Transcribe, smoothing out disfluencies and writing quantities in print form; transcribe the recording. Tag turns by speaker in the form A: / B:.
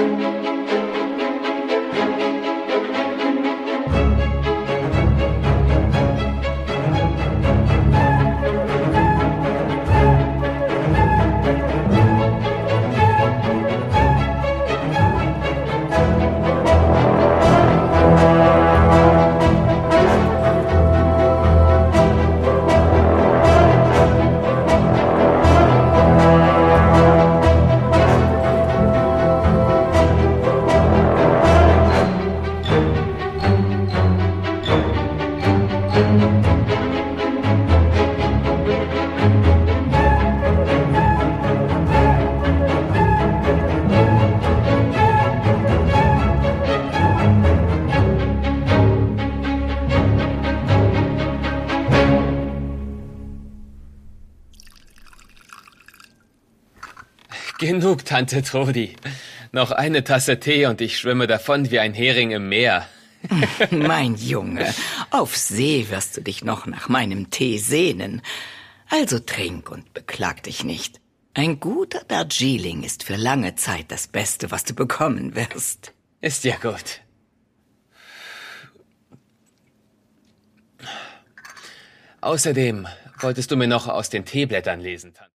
A: Genug, Tante Trudi. Noch eine Tasse Tee und ich schwimme davon wie ein Hering im Meer.
B: Mein Junge, auf See wirst du dich noch nach meinem Tee sehnen. Also trink und beklag dich nicht. Ein guter Darjeeling ist für lange Zeit das Beste, was du bekommen wirst.
A: Ist ja gut. Außerdem wolltest du mir noch aus den Teeblättern lesen, Tante.